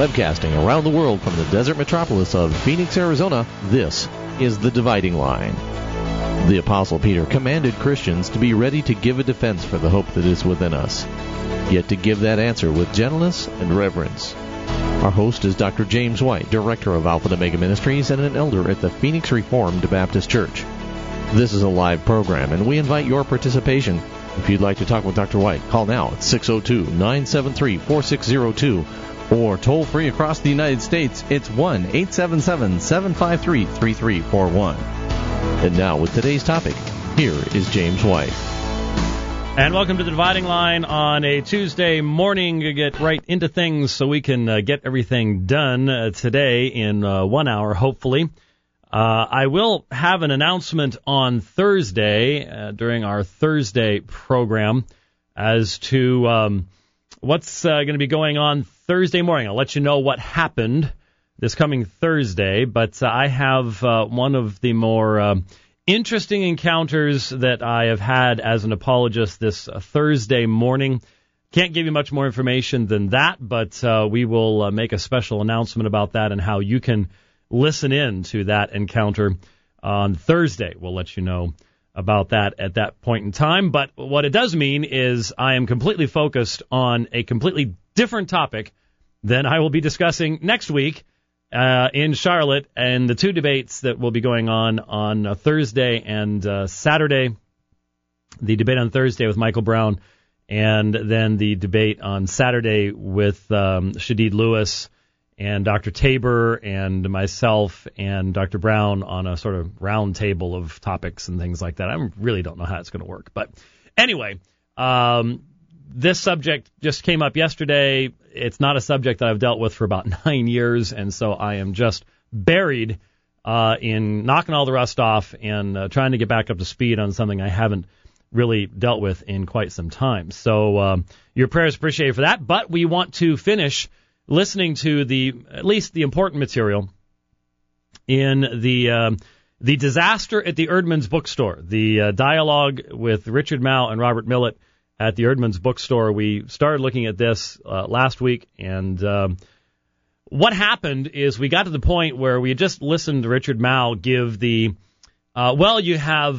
Webcasting around the world from the desert metropolis of Phoenix, Arizona, this is The Dividing Line. The Apostle Peter commanded Christians to be ready to give a defense for the hope that is within us, yet to give that answer with gentleness and reverence. Our host is Dr. James White, Director of Alpha and Omega Ministries and an elder at the Phoenix Reformed Baptist Church. This is a live program, and we invite your participation. If you'd like to talk with Dr. White, call now at 602-973-4602, or toll free across the United States, it's 1-877-753-3341. And now, with today's topic, here is James White. And welcome to The Dividing Line on a Tuesday morning. To get right into things so we can get everything done today in 1 hour, hopefully. I will have an announcement on Thursday during our Thursday program as to what's going to be going on Thursday morning. I'll let you know what happened this coming Thursday, but I have one of the more interesting encounters that I have had as an apologist this Thursday morning. Can't give you much more information than that, but we will make a special announcement about that and how you can listen in to that encounter on Thursday. We'll let you know about that at that point in time. But what it does mean is I am completely focused on a completely different topic than I will be discussing next week in Charlotte, and the two debates that will be going on Thursday and Saturday. The debate on Thursday with Michael Brown, and then the debate on Saturday with Shadid Lewis and Dr. Tabor and myself and Dr. Brown on a sort of round table of topics and things like that. I really don't know how it's going to work. But anyway, this subject just came up yesterday. It's not a subject that I've dealt with for about 9 years, and so I am just buried in knocking all the rust off and trying to get back up to speed on something I haven't really dealt with in quite some time. So your prayers appreciated for that, but we want to finish listening to at least the important material in the disaster at the Erdman's bookstore, the dialogue with Richard Mouw and Robert Millett at the Erdman's bookstore. We started looking at this last week, and what happened is we got to the point where we had just listened to Richard Mouw give the you have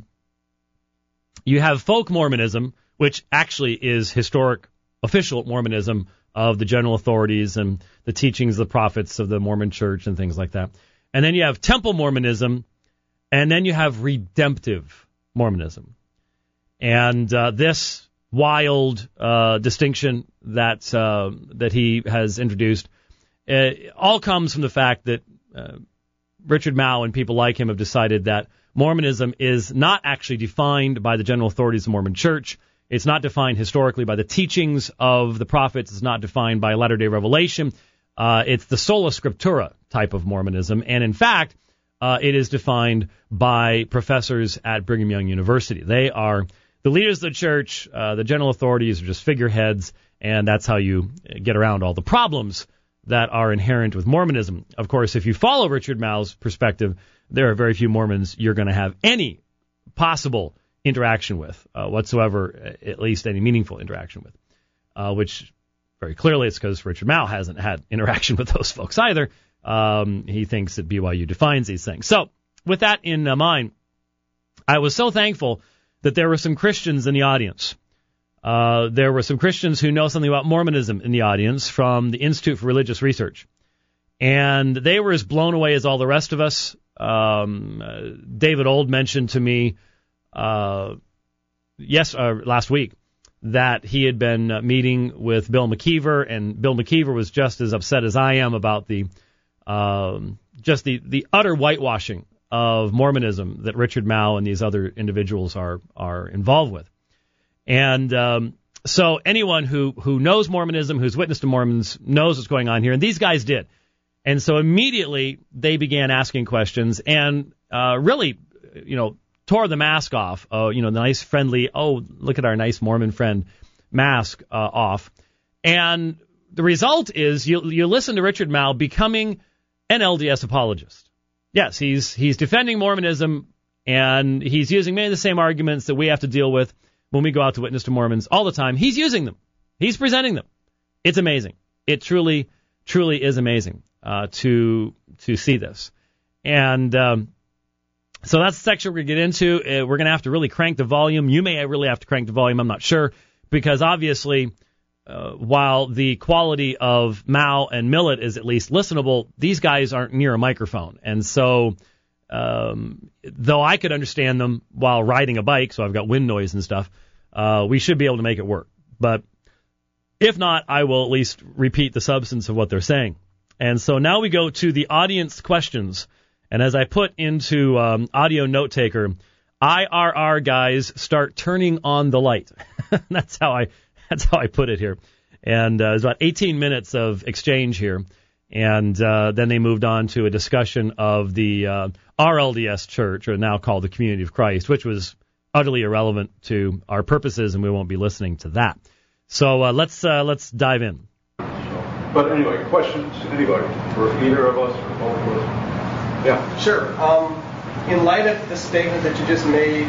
folk Mormonism, which actually is historic official Mormonism of the general authorities and the teachings of the prophets of the Mormon church and things like that. And then you have temple Mormonism, and then you have redemptive Mormonism. And this wild distinction that he has introduced all comes from the fact that Richard Mouw and people like him have decided that Mormonism is not actually defined by the general authorities of the Mormon church. It's not defined historically by the teachings of the prophets. It's not defined by latter-day revelation. It's the sola scriptura type of Mormonism. And in fact, it is defined by professors at Brigham Young University. They are the leaders of the church. The general authorities are just figureheads, and that's how you get around all the problems that are inherent with Mormonism. Of course, if you follow Richard Mouw's perspective, there are very few Mormons you're going to have any possible interaction with whatsoever, at least any meaningful interaction with, which very clearly it's because Richard Mouw hasn't had interaction with those folks either. He thinks that BYU defines these things. So with that in mind, I was so thankful that there were some Christians in the audience. There were some Christians who know something about Mormonism in the audience from the Institute for Religious Research. And they were as blown away as all the rest of us. David Old mentioned to me last week that he had been meeting with Bill McKeever, and Bill McKeever was just as upset as I am about the utter whitewashing of Mormonism that Richard Mouw and these other individuals are involved with. And so anyone who knows Mormonism, who's witnessed to Mormons, knows what's going on here, and these guys did. And so immediately they began asking questions and really, tore the mask off, the nice friendly, look at our nice Mormon friend mask off. And the result is you listen to Richard Mouw becoming an LDS apologist. Yes, he's defending Mormonism, and he's using many of the same arguments that we have to deal with when we go out to witness to Mormons all the time. He's using them. He's presenting them. It's amazing. It truly truly is amazing to see this. And so that's the section we're going to get into. We're going to have to really crank the volume. You may really have to crank the volume. I'm not sure, because obviously, while the quality of Mao and Millet is at least listenable, these guys aren't near a microphone. And so, though I could understand them while riding a bike, so I've got wind noise and stuff, we should be able to make it work. But if not, I will at least repeat the substance of what they're saying. And so now we go to the audience questions. And as I put into audio note taker, IRR guys, start turning on the light. That's how I put it here. And it was about 18 minutes of exchange here. And then they moved on to a discussion of the RLDS Church, or now called the Community of Christ, which was utterly irrelevant to our purposes, and we won't be listening to that. So let's dive in. But anyway, questions, anybody, for either of us or both of us? Yeah. Sure. In light of the statement that you just made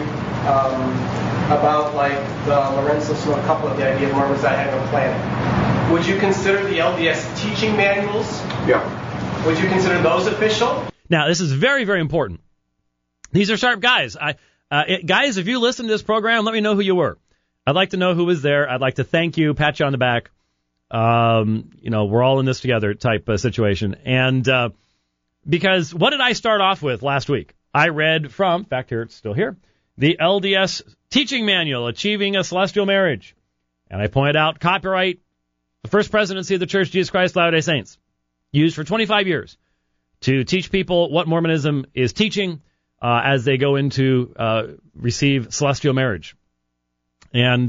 about like the Lorenzo Snow couple of the idea of Mormons not having a planet, would you consider the LDS teaching manuals? Yeah. Would you consider those official? Now, this is very, very important. These are sharp guys. Guys, if you listen to this program, let me know who you were. I'd like to know who was there. I'd like to thank you, pat you on the back. We're all in this together type situation. And because what did I start off with last week? I read from, in fact, here, it's still here, the LDS teaching manual, Achieving a Celestial Marriage. And I pointed out copyright, the First Presidency of the Church of Jesus Christ of Latter-day Saints, used for 25 years to teach people what Mormonism is teaching as they go into receive celestial marriage. And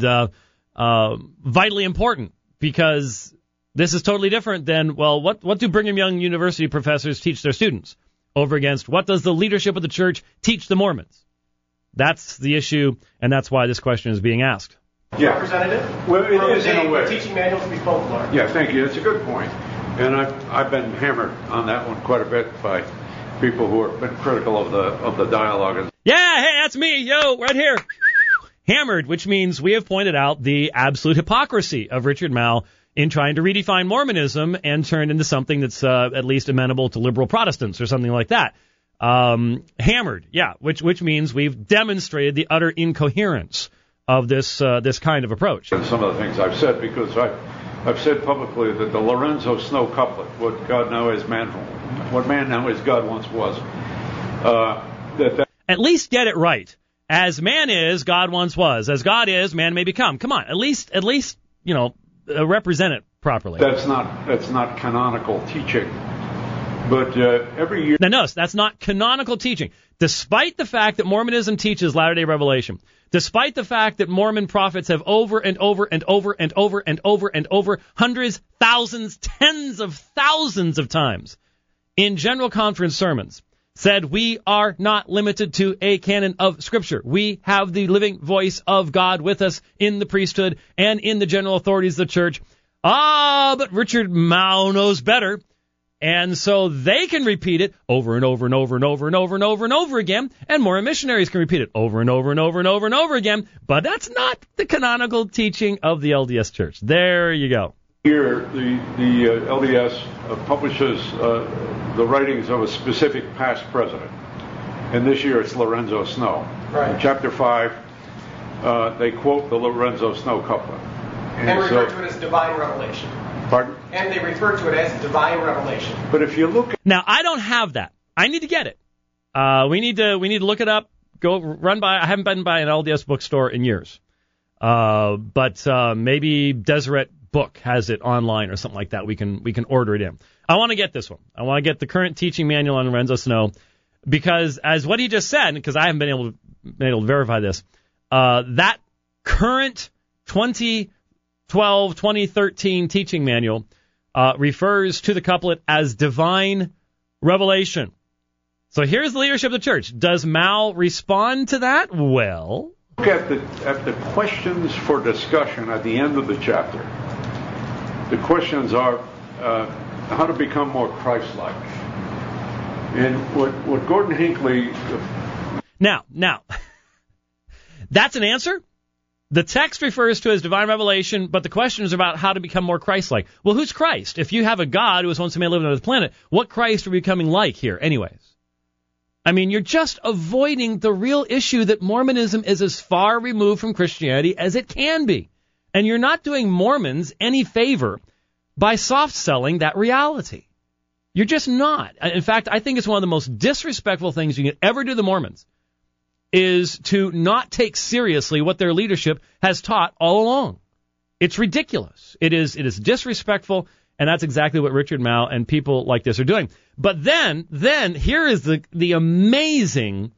vitally important, because this is totally different than, well, what do Brigham Young University professors teach their students over against what does the leadership of the church teach the Mormons? That's the issue, and that's why this question is being asked. Yeah. Representative? Well, it is in a way. The teaching manuals be folklore. Yeah, thank you. That's a good point. And I've been hammered on that one quite a bit by people who have been critical of the dialogue. Yeah, hey, that's me, yo, right here. Hammered, which means we have pointed out the absolute hypocrisy of Richard Mouw in trying to redefine Mormonism and turn into something that's at least amenable to liberal Protestants or something like that. Hammered, yeah, which means we've demonstrated the utter incoherence of this kind of approach. And some of the things I've said, because I've said publicly that the Lorenzo Snow couplet, what God now is man, what man now is God once was, that at least get it right. As man is, God once was. As God is, man may become. Come on, at least represent it properly. That's not canonical teaching. But every year... Now, notice, that's not canonical teaching. Despite the fact that Mormonism teaches Latter-day Revelation, despite the fact that Mormon prophets have over and over and over and over and over and over, hundreds, thousands, tens of thousands of times, in general conference sermons, said we are not limited to a canon of Scripture. We have the living voice of God with us in the priesthood and in the general authorities of the church. But Richard Mouw knows better. And so they can repeat it over and over and over and over and over and over and over again, and Mormon missionaries can repeat it over and over and over and over and over again. But that's not the canonical teaching of the LDS Church. There you go. Here, the LDS publishes the writings of a specific past president, and this year it's Lorenzo Snow. Right. In Chapter 5, they quote the Lorenzo Snow couplet. And refer to it as divine revelation. Pardon? And they refer to it as divine revelation. But if you look at... Now, I don't have that. I need to get it. We need to look it up. Go run by. I haven't been by an LDS bookstore in years. But maybe Deseret Book has it online or something like that. We can order it in. I want to get this one. I want to get the current teaching manual on Lorenzo Snow, because as what he just said, because I haven't been able to verify this, that current 2013 teaching manual refers to the couplet as divine revelation. So here's the leadership of the church. Does Mouw respond to that? Well, look at the questions for discussion at the end of the chapter. The questions are how to become more Christ-like. And what Gordon Hinckley... Now, that's an answer? The text refers to as divine revelation, but the question is about how to become more Christ-like. Well, who's Christ? If you have a God who was once a man living on this planet, what Christ are we becoming like here anyways? I mean, you're just avoiding the real issue that Mormonism is as far removed from Christianity as it can be. And you're not doing Mormons any favor by soft-selling that reality. You're just not. In fact, I think it's one of the most disrespectful things you can ever do to the Mormons is to not take seriously what their leadership has taught all along. It's ridiculous. It is disrespectful, and that's exactly what Richard Mouw and people like this are doing. But then here is the amazing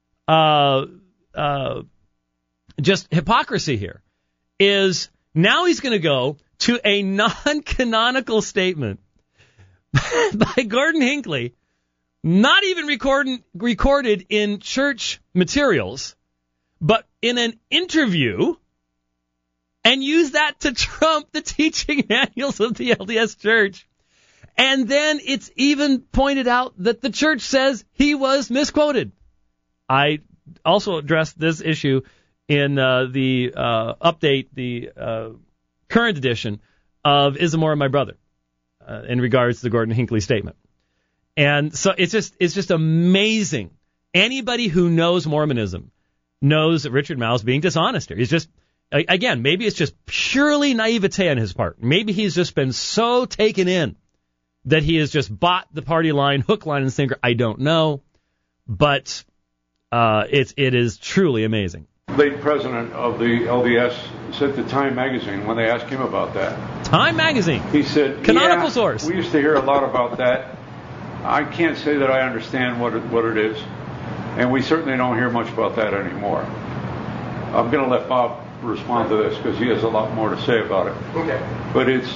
just hypocrisy here, is now he's going to go to a non-canonical statement by Gordon Hinckley, not even recorded in church materials, but in an interview, and use that to trump the teaching manuals of the LDS Church. And then it's even pointed out that the church says he was misquoted. I also addressed this issue in the update, the current edition of Is the Mormon My Brother, in regards to the Gordon Hinckley statement. And so it's just amazing. Anybody who knows Mormonism knows that Richard Mouw is being dishonest here. He's just, again, maybe it's just purely naivete on his part. Maybe he's just been so taken in that he has just bought the party line, hook, line, and sinker. I don't know. But it is truly amazing. Late president of the LDS said to Time magazine when they asked him about that. Time magazine. He said, canonical source. We used to hear a lot about that. I can't say that I understand what it is, and we certainly don't hear much about that anymore. I'm going to let Bob respond to this because he has a lot more to say about it. Okay. But it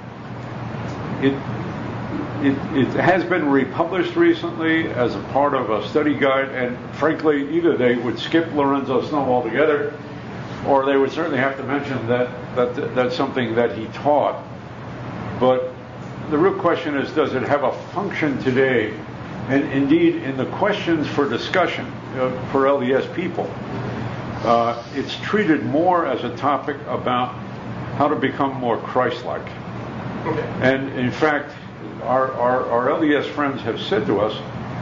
has been republished recently as a part of a study guide, and frankly, either they would skip Lorenzo Snow altogether, or they would certainly have to mention that that's something that he taught. But the real question is, does it have a function today? And indeed, in the questions for discussion for LDS people, it's treated more as a topic about how to become more Christ-like. Okay. And in fact, our LDS friends have said to us,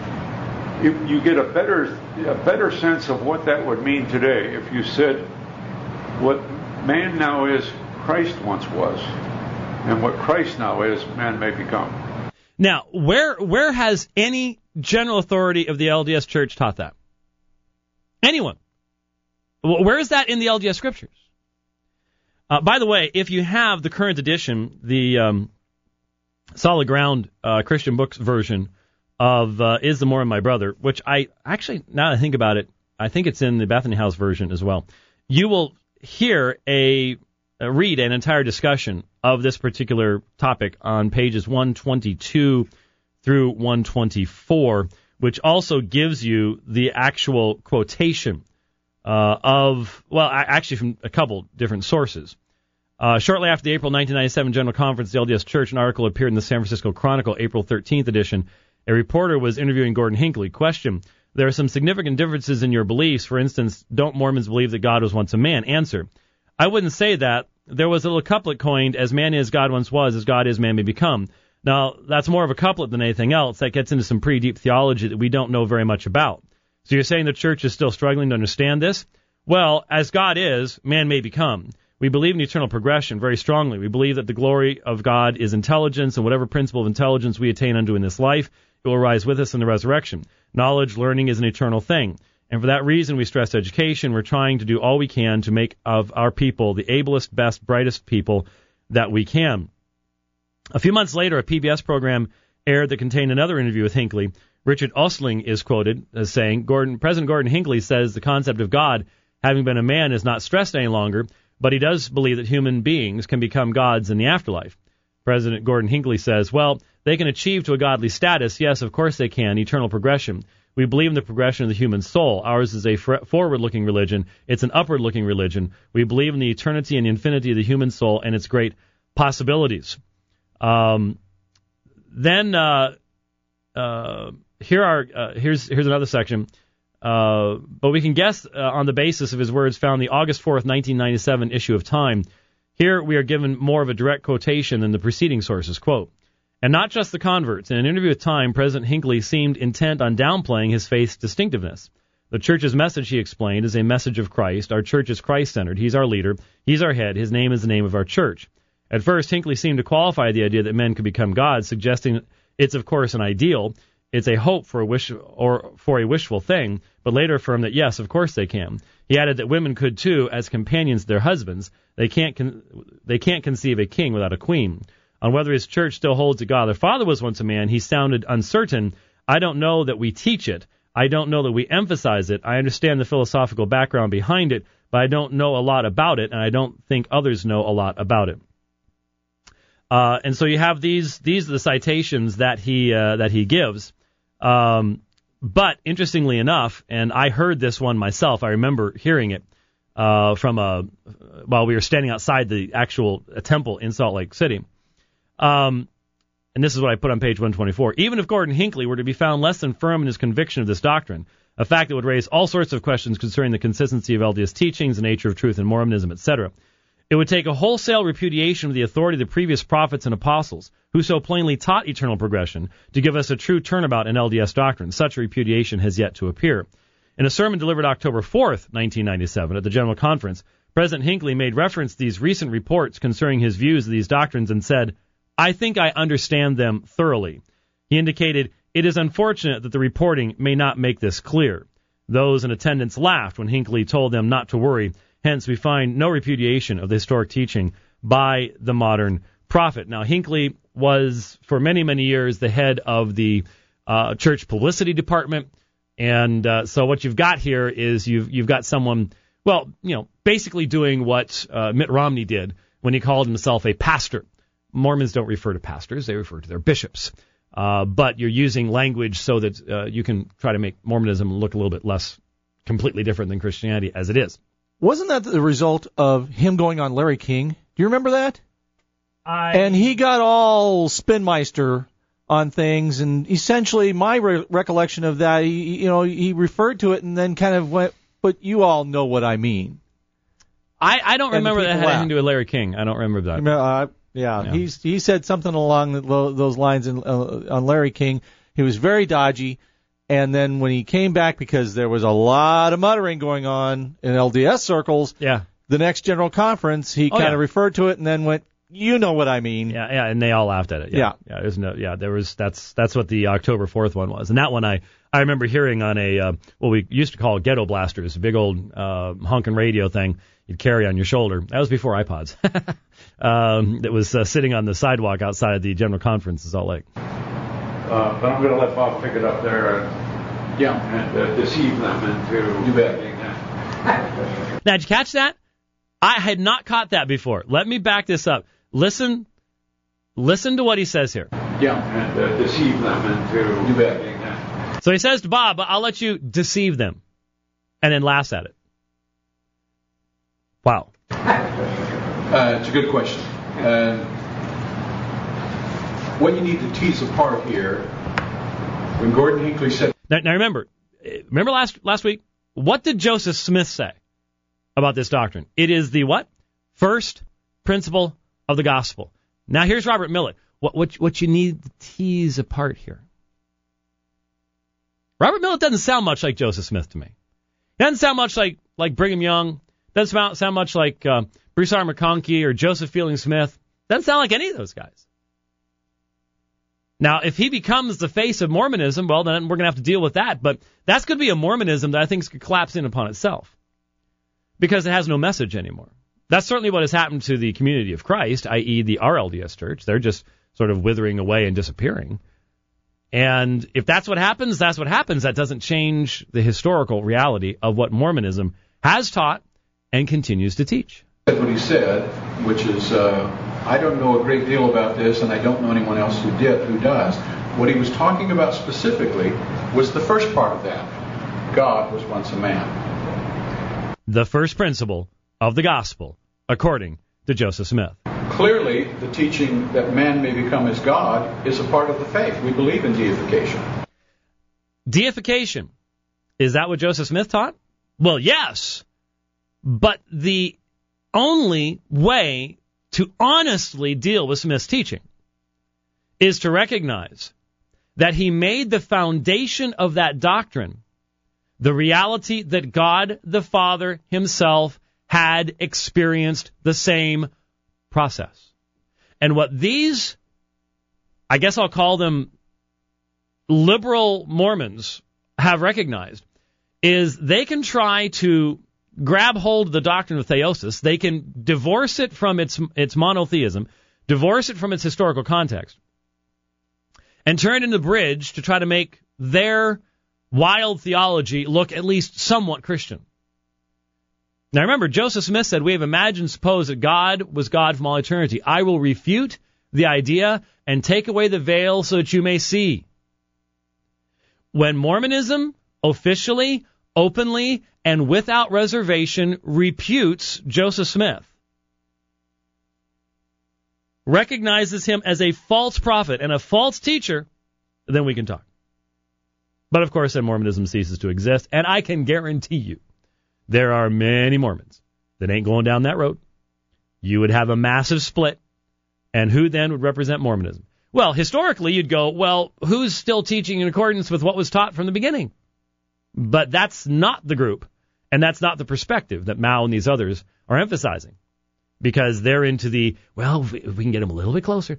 you get a better sense of what that would mean today if you said, what man now is, Christ once was. And what Christ now is, man may become. Now, where has any general authority of the LDS Church taught that? Anyone? Where is that in the LDS Scriptures? By the way, if you have the current edition, the Solid Ground Christian Books version of Is the Mormon My Brother, which I actually, now that I think about it, I think it's in the Bethany House version as well, you will hear read an entire discussion of this particular topic on pages 122 through 124, which also gives you the actual quotation actually from a couple different sources. Shortly after the April 1997 General Conference of the LDS Church, an article appeared in the San Francisco Chronicle, April 13th edition. A reporter was interviewing Gordon Hinckley. Question: there are some significant differences in your beliefs. For instance, don't Mormons believe that God was once a man? Answer: I wouldn't say that. There was a little couplet coined, as man is, God once was, as God is, man may become. Now, that's more of a couplet than anything else. That gets into some pretty deep theology that we don't know very much about. So you're saying the church is still struggling to understand this? Well, as God is, man may become. We believe in eternal progression very strongly. We believe that the glory of God is intelligence, and whatever principle of intelligence we attain unto in this life, it will rise with us in the resurrection. Knowledge, learning is an eternal thing. And for that reason, we stress education. We're trying to do all we can to make of our people the ablest, best, brightest people that we can. A few months later, a PBS program aired that contained another interview with Hinckley. Richard Ostling is quoted as saying, President Gordon Hinckley says the concept of God, having been a man, is not stressed any longer, but he does believe that human beings can become gods in the afterlife. President Gordon Hinckley says, well, they can achieve to a godly status. Yes, of course they can. Eternal progression. We believe in the progression of the human soul. Ours is a forward-looking religion. It's an upward-looking religion. We believe in the eternity and the infinity of the human soul and its great possibilities. Here's another section. but we can guess on the basis of his words found in the August 4th, 1997 issue of Time. Here we are given more of a direct quotation than the preceding sources. Quote, "And not just the converts. In an interview with Time, President Hinckley seemed intent on downplaying his faith's distinctiveness. The church's message, he explained, is a message of Christ. Our church is Christ-centered. He's our leader. He's our head. His name is the name of our church." At first, Hinckley seemed to qualify the idea that men could become gods, suggesting it's, of course, an ideal. It's a hope for a wish or for a wishful thing, but later affirmed that, yes, of course they can. He added that women could, too, as companions to their husbands. They can't conceive a king without a queen. On whether his church still holds that God the Father was once a man, he sounded uncertain. "I don't know that we teach it. I don't know that we emphasize it. I understand the philosophical background behind it, but I don't know a lot about it, and I don't think others know a lot about it." And so you have these are the citations that he gives. But interestingly enough, and I heard this one myself, I remember hearing it while we were standing outside the actual temple in Salt Lake City. And this is what I put on page 124. "Even if Gordon Hinckley were to be found less than firm in his conviction of this doctrine, a fact that would raise all sorts of questions concerning the consistency of LDS teachings, the nature of truth in Mormonism, etc., it would take a wholesale repudiation of the authority of the previous prophets and apostles, who so plainly taught eternal progression, to give us a true turnabout in LDS doctrine. Such a repudiation has yet to appear." In a sermon delivered October 4th, 1997, at the General Conference, President Hinckley made reference to these recent reports concerning his views of these doctrines and said, "I think I understand them thoroughly." He indicated, "It is unfortunate that the reporting may not make this clear." Those in attendance laughed when Hinckley told them not to worry. Hence, we find no repudiation of the historic teaching by the modern prophet. Now, Hinckley was, for many, many years, the head of the church publicity department. And so what you've got here is you've got someone, well, basically doing what Mitt Romney did when he called himself a pastor. Mormons don't refer to pastors, they refer to their bishops. But you're using language so that you can try to make Mormonism look a little bit less completely different than Christianity as it is. Wasn't that the result of him going on Larry King? Do you remember that? And he got all spinmeister on things, and essentially my recollection of that, he referred to it and then kind of went, "But you all know what I mean." I don't remember that had anything to do with Larry King. I don't remember that. Yeah. He said something along those lines on Larry King. He was very dodgy, and then when he came back, because there was a lot of muttering going on in LDS circles, the next General Conference, he kind of referred to it and then went, "You know what I mean." Yeah, and they all laughed at it. That's what the October 4th one was, and that one I remember hearing on what we used to call ghetto blasters, a big old honking radio thing you'd carry on your shoulder. That was before iPods. That was sitting on the sidewalk outside the General Conference in Salt Lake. But I'm going to let Bob pick it up there and deceive them into being that. Now, did you catch that? I had not caught that before. Let me back this up. Listen to what he says here. And deceive them into being that. So he says to Bob, "I'll let you deceive them," and then laughs at it. Wow. It's a good question. What you need to tease apart here, when Gordon Hinckley said... Now remember last week, what did Joseph Smith say about this doctrine? It is the what? First principle of the gospel. Now here's Robert Millett. What you need to tease apart here. Robert Millett doesn't sound much like Joseph Smith to me. He doesn't sound much like Brigham Young. Doesn't sound much like Bruce R. McConkie or Joseph Fielding Smith. Doesn't sound like any of those guys. Now, if he becomes the face of Mormonism, well, then we're going to have to deal with that. But that's going to be a Mormonism that I think is going to collapse in upon itself because it has no message anymore. That's certainly what has happened to the community of Christ, i.e. the RLDS Church. They're just sort of withering away and disappearing. And if that's what happens, that's what happens. That doesn't change the historical reality of what Mormonism has taught and continues to teach. What he said, which is, I don't know a great deal about this, and I don't know anyone else who does. What he was talking about specifically was the first part of that. God was once a man. The first principle of the gospel, according to Joseph Smith. Clearly, the teaching that man may become as God is a part of the faith. We believe in deification. Deification. Is that what Joseph Smith taught? Well, yes. But the only way to honestly deal with Smith's teaching is to recognize that he made the foundation of that doctrine the reality that God the Father himself had experienced the same process. And what these, I guess I'll call them liberal Mormons, have recognized is they can try to grab hold of the doctrine of theosis. They can divorce it from its monotheism, divorce it from its historical context, and turn it into a bridge to try to make their wild theology look at least somewhat Christian. Now remember, Joseph Smith said, we have imagined and supposed that God was God from all eternity. I will refute the idea and take away the veil so that you may see. When Mormonism officially, openly, and without reservation reputes Joseph Smith, recognizes him as a false prophet and a false teacher, then we can talk. But of course, then Mormonism ceases to exist, and I can guarantee you there are many Mormons that ain't going down that road. You would have a massive split, and who then would represent Mormonism? Well, historically, you'd go, well, who's still teaching in accordance with what was taught from the beginning? But that's not the group, and that's not the perspective that Mao and these others are emphasizing, because they're into the, well, if we can get them a little bit closer,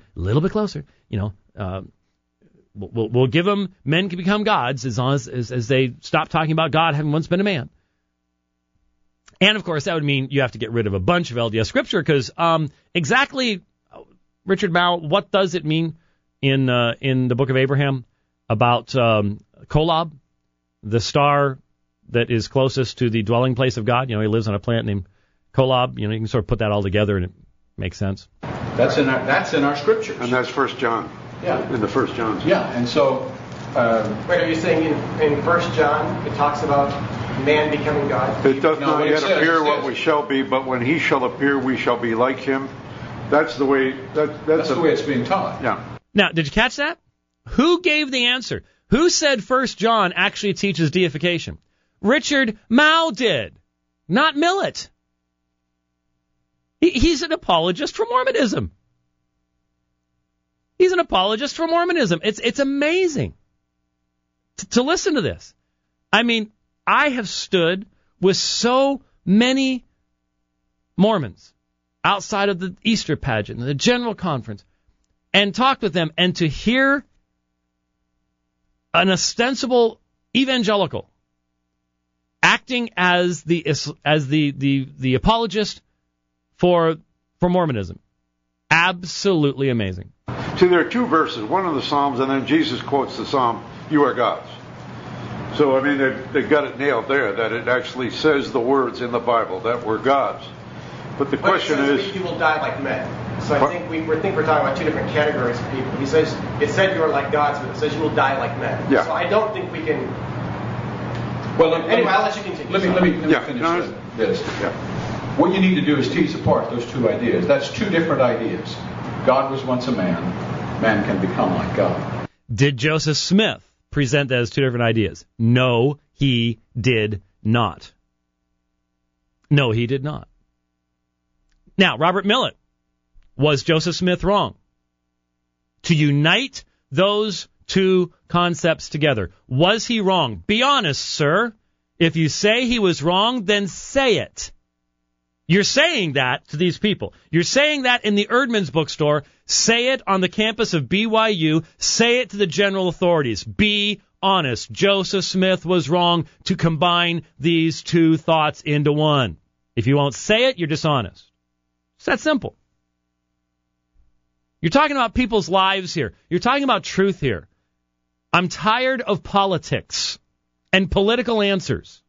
we'll give them men can become gods as long as they stop talking about God having once been a man. And, of course, that would mean you have to get rid of a bunch of LDS scripture, because exactly, Richard Mao, what does it mean in the Book of Abraham about Kolob, the star that is closest to the dwelling place of God? He lives on a planet named Kolob. You can sort of put that all together, and it makes sense. That's in our scriptures. And that's 1 John. Yeah. In the 1 John. Yeah, and so... Wait, are you saying in 1 John it talks about man becoming God? It does No, not it yet says, appear it what says. we shall be, but when he shall appear, we shall be like him. That's the way. That's the way it's being taught. Yeah. Now, did you catch that? Who gave the answer? Who said 1 John actually teaches deification? Richard Mao did, not Millet. He's an apologist for Mormonism. He's an apologist for Mormonism. It's amazing to listen to this. I mean, I have stood with so many Mormons outside of the Easter pageant, the general conference, and talked with them, and to hear an ostensible evangelical acting as the apologist for Mormonism, absolutely amazing. See, there are two verses, one of the Psalms, and then Jesus quotes the Psalm, "You are gods." So, I mean, they've got it nailed there, that it actually says the words in the Bible that we're gods. But the question is... you will die like men. So I think we're talking about two different categories of people. It said you are like gods, but it says you will die like men. Yeah. So I don't think we can... Well, anyway, I'll let you continue. Let me finish no, this. Yeah. What you need to do is tease apart those two ideas. That's two different ideas. God was once a man. Man can become like God. Did Joseph Smith present that as two different ideas? No, he did not. No, he did not. Now, Robert Millet, was Joseph Smith wrong? To unite those two concepts together, was he wrong? Be honest, sir. If you say he was wrong, then say it. You're saying that to these people. You're saying that in the Erdman's bookstore. Say it on the campus of BYU. Say it to the general authorities. Be honest. Joseph Smith was wrong to combine these two thoughts into one. If you won't say it, you're dishonest. It's that simple. You're talking about people's lives here. You're talking about truth here. I'm tired of politics and political answers.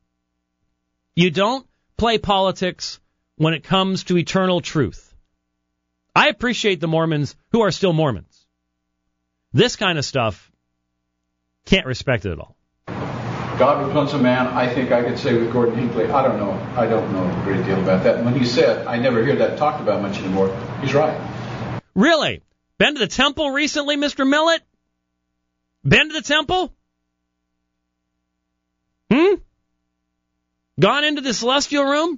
You don't play politics when it comes to eternal truth. I appreciate the Mormons who are still Mormons. This kind of stuff, can't respect it at all. God was once a man. I think I could say with Gordon Hinckley, I don't know a great deal about that. And when he said, I never hear that talked about much anymore, he's right. Really? Been to the temple recently, Mr. Millet? Been to the temple? Gone into the celestial room?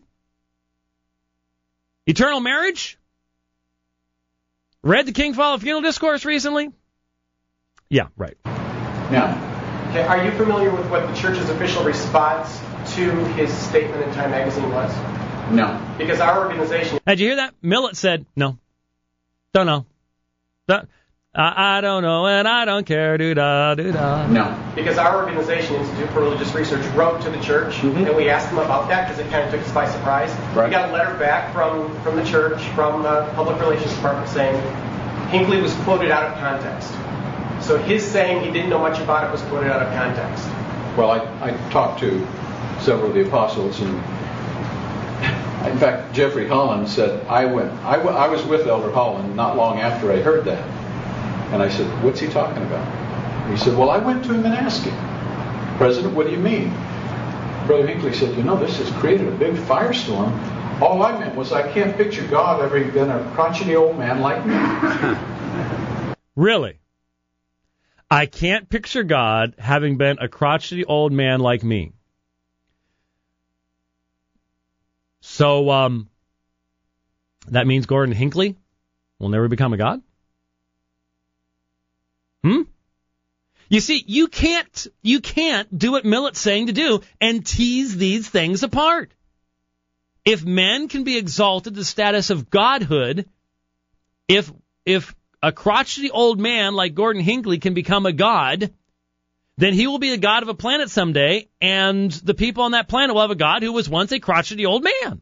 Eternal marriage? Read the King Follow Funeral Discourse recently? Yeah, right. Now, Okay, are you familiar with what the church's official response to his statement in Time Magazine was? no. Because our organization... Did you hear that? Millet said, no. Don't know. I don't know and I don't care. Do-da. No. Because our organization, Institute for Religious Research, wrote to the church, and we asked them about that because it kind of took us by surprise. Right. We got a letter back from the church, from the Public Relations Department, saying Hinckley was quoted out of context. So his saying he didn't know much about it was quoted out of context. Well, I talked to several of the apostles, and in fact, Jeffrey Holland said, I was with Elder Holland not long after I heard that. And I said, what's he talking about? And he said, well, I went to him and asked him, President, what do you mean? Brother Hinckley said, this has created a big firestorm. All I meant was I can't picture God ever been a crotchety old man like me. Really? I can't picture God having been a crotchety old man like me. So, that means Gordon Hinckley will never become a god? You see, you can't do what Millet's saying to do and tease these things apart. If men can be exalted to the status of godhood, if a crotchety old man like Gordon Hinckley can become a god, then he will be a god of a planet someday, and the people on that planet will have a god who was once a crotchety old man.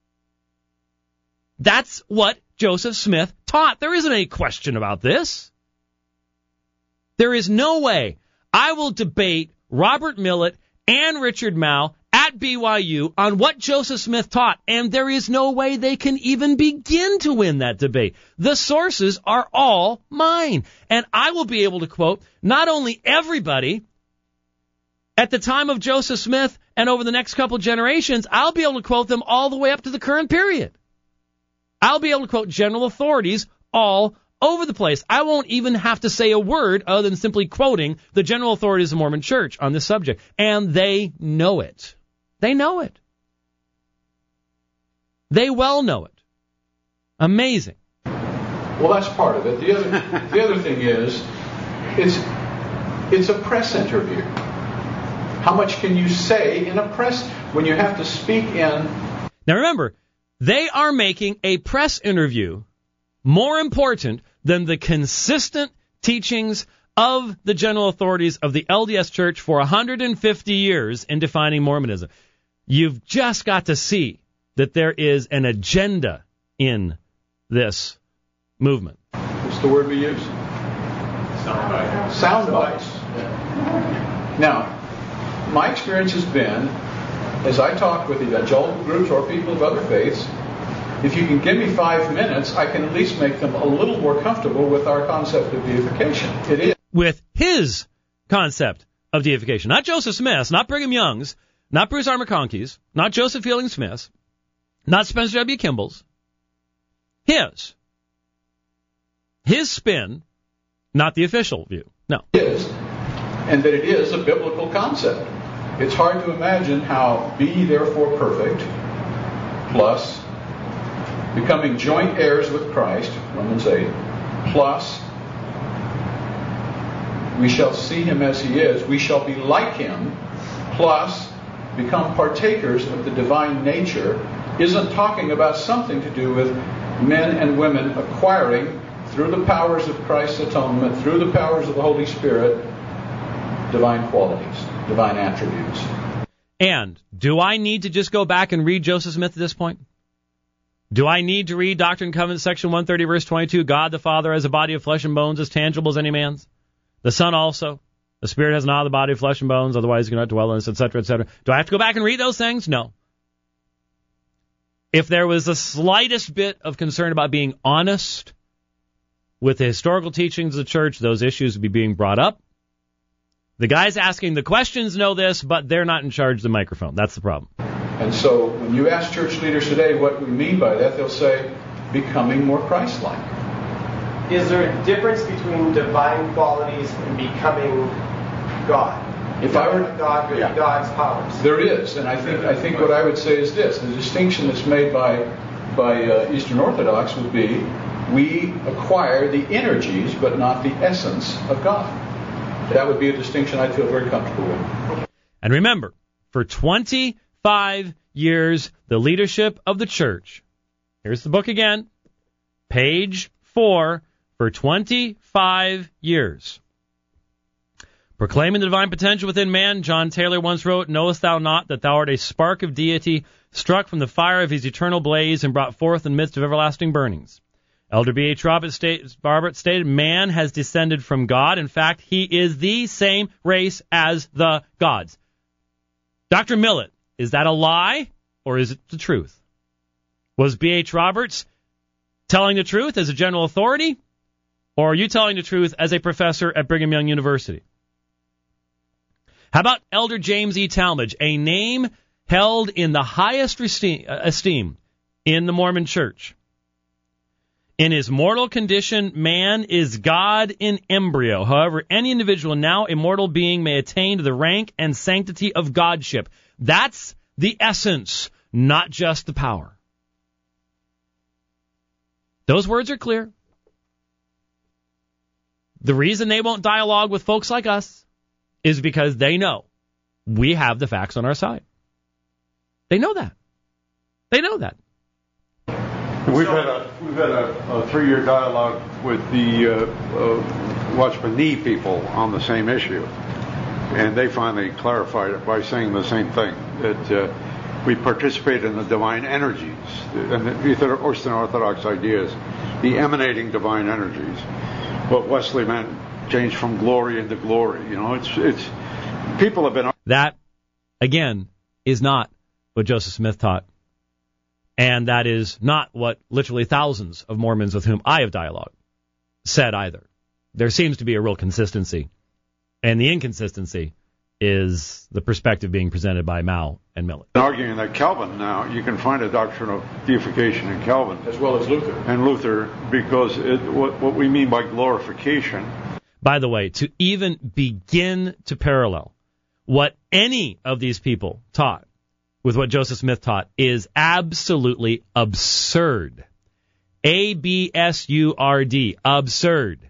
That's what Joseph Smith taught. There isn't any question about this. There is no way I will debate Robert Millet and Richard Mouw at BYU on what Joseph Smith taught, and there is no way they can even begin to win that debate. The sources are all mine, and I will be able to quote not only everybody at the time of Joseph Smith and over the next couple generations, I'll be able to quote them all the way up to the current period. I'll be able to quote general authorities all over the place. I won't even have to say a word other than simply quoting the general authorities of the Mormon Church on this subject. And they know it. They know it. They well know it. Amazing. Well, that's part of it. The other thing is, it's a press interview. How much can you say in a press when you have to speak in? Now remember, they are making a press interview more important than the consistent teachings of the general authorities of the LDS Church for 150 years in defining Mormonism. You've just got to see that there is an agenda in this movement. What's the word we use? Sound bites. Now, my experience has been, as I talk with evangelical groups or people of other faiths, if you can give me 5 minutes, I can at least make them a little more comfortable with our concept of deification. It is. With his concept of deification. Not Joseph Smith's, not Brigham Young's, not Bruce R. McConkie's, not Joseph Fielding Smith's, not Spencer W. Kimball's. His spin, not the official view. No. It is, and that it is a biblical concept. It's hard to imagine how be therefore perfect plus becoming joint heirs with Christ, Romans 8, plus we shall see him as he is, we shall be like him, plus become partakers of the divine nature, isn't talking about something to do with men and women acquiring, through the powers of Christ's atonement, through the powers of the Holy Spirit, divine qualities, divine attributes. And do I need to just go back and read Joseph Smith at this point? Do I need to read Doctrine and Covenants, section 130, verse 22, God the Father has a body of flesh and bones as tangible as any man's? The Son also. The Spirit has not the body of flesh and bones, otherwise he cannot dwell in us, etc., etc. Do I have to go back and read those things? No. If there was the slightest bit of concern about being honest with the historical teachings of the church, those issues would be being brought up. The guys asking the questions know this, but they're not in charge of the microphone. That's the problem. And so when you ask church leaders today what we mean by that, they'll say, becoming more Christ-like. Is there a difference between divine qualities and becoming God? If I were God's powers. There is, and I think what I would say is this: the distinction that's made by Eastern Orthodox would be we acquire the energies, but not the essence of God. That would be a distinction I'd feel very comfortable with. And remember, for 25 years, the leadership of the church, here's the book again, page 4, for 25 years. Proclaiming the divine potential within man, John Taylor once wrote, "Knowest thou not that thou art a spark of deity, struck from the fire of his eternal blaze and brought forth in the midst of everlasting burnings?" Elder B.H. Robert stated, "Man has descended from God. In fact, he is the same race as the gods." Dr. Millett, is that a lie or is it the truth? Was B.H. Roberts telling the truth as a general authority, or are you telling the truth as a professor at Brigham Young University? How about Elder James E. Talmage, a name held in the highest esteem in the Mormon Church? In his mortal condition, man is God in embryo. However, any individual, now a mortal being, may attain to the rank and sanctity of godship. That's the essence, not just the power. Those words are clear. The reason they won't dialogue with folks like us is because they know we have the facts on our side. They know that. They know that. We've had a 3-year dialogue with the Watchman Nee people on the same issue, and they finally clarified it by saying the same thing, that we participate in the divine energies, and the Eastern Orthodox ideas, the emanating divine energies. What Wesley meant, change from glory into glory. You know, it's people have been. That, again, is not what Joseph Smith taught. And that is not what literally thousands of Mormons with whom I have dialogued said either. There seems to be a real consistency. And the inconsistency is the perspective being presented by Mao and Millett. Arguing that Calvin now, you can find a doctrine of deification in Calvin. As well as Luther. And Luther, because what we mean by glorification. By the way, to even begin to parallel what any of these people taught with what Joseph Smith taught is absolutely absurd. A-B-S-U-R-D. Absurd.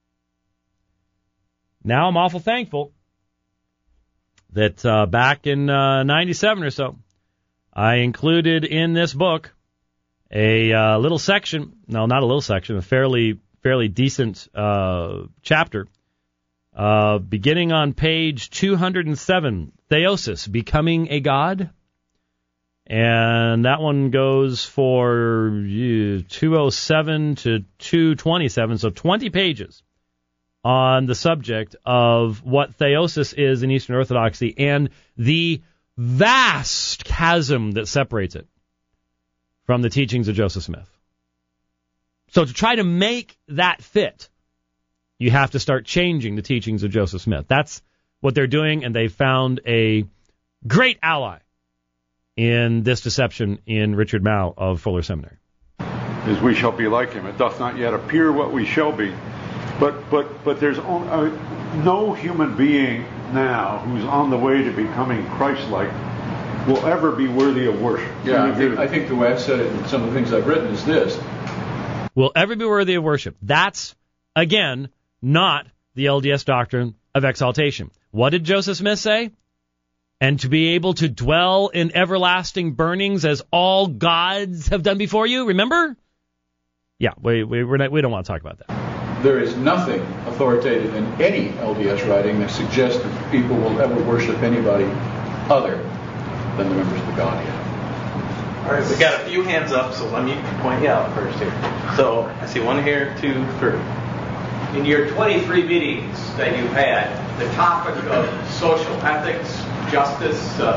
Now I'm awful thankful that back in 97 or so, I included in this book a little section, no, not a little section, a fairly decent chapter, beginning on page 207, Theosis, Becoming a God. And that one goes for 207 to 227, so 20 pages on the subject of what theosis is in Eastern Orthodoxy and the vast chasm that separates it from the teachings of Joseph Smith. So to try to make that fit, you have to start changing the teachings of Joseph Smith. That's what they're doing, and they found a great ally in this deception in Richard Mouw of Fuller Seminary. As we shall be like him. It doth not yet appear what we shall be. But there's no human being now who's on the way to becoming Christ-like will ever be worthy of worship. Yeah, I think the way I've said it in some of the things I've written is this. Will ever be worthy of worship. That's, again, not the LDS doctrine of exaltation. What did Joseph Smith say? And to be able to dwell in everlasting burnings as all gods have done before you, remember? Yeah, we don't want to talk about that. There is nothing authoritative in any LDS writing that suggests that people will ever worship anybody other than the members of the Godhead. All right, we got a few hands up, so let me point you out first here. So I see 1 here, 2, 3. In your 23 meetings that you've had, the topic of social ethics, justice,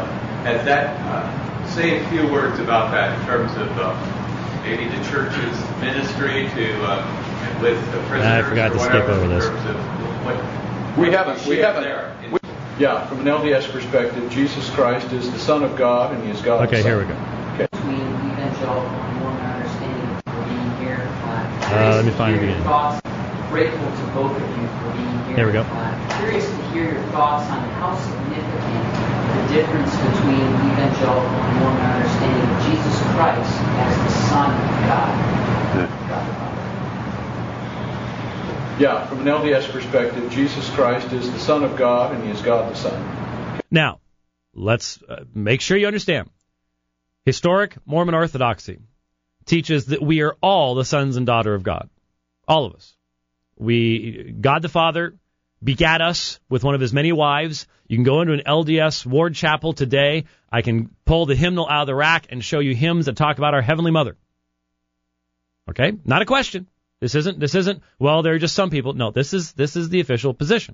say a few words about that in terms of maybe the church's ministry to with the prisoners. I forgot to skip over this. We haven't. Yeah, from an LDS perspective, Jesus Christ is the Son of God, and He is God's Okay, Son. here we go. Okay. Between evangelical and Mormon understanding for being here. Let me find it again. Grateful to both of you for being here. There we go. Curious to hear your thoughts on how significant difference between evangelical and Mormon understanding of Jesus Christ as the Son of God. God the Father. Yeah, from an LDS perspective, Jesus Christ is the Son of God, and He is God the Son. Now, let's make sure you understand. Historic Mormon orthodoxy teaches that we are all the sons and daughter of God. All of us. God the Father begat us with one of His many wives. You can go into an LDS ward chapel today. I can pull the hymnal out of the rack and show you hymns that talk about our Heavenly Mother. Okay? Not a question. This isn't, well, there are just some people. No, this is the official position.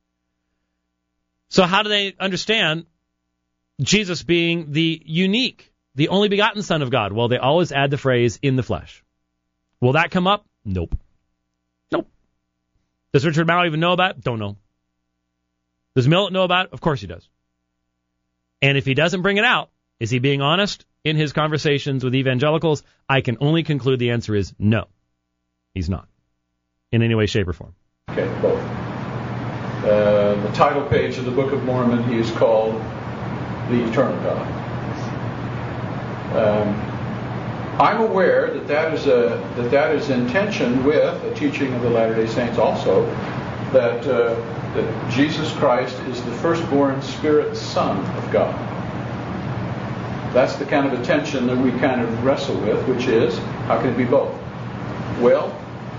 So how do they understand Jesus being the unique, the only begotten Son of God? Well, they always add the phrase, in the flesh. Will that come up? Nope. Does Richard Mouw even know about it? Don't know. Does Millet know about it? Of course he does. And if he doesn't bring it out, is he being honest in his conversations with evangelicals? I can only conclude the answer is no. He's not. In any way, shape, or form. Okay, both. The title page of the Book of Mormon, he is called the Eternal God. I'm aware that is in tension with a teaching of the Latter-day Saints also, that Jesus Christ is the firstborn Spirit Son of God. That's the kind of a tension that we kind of wrestle with, which is, how can it be both? Well,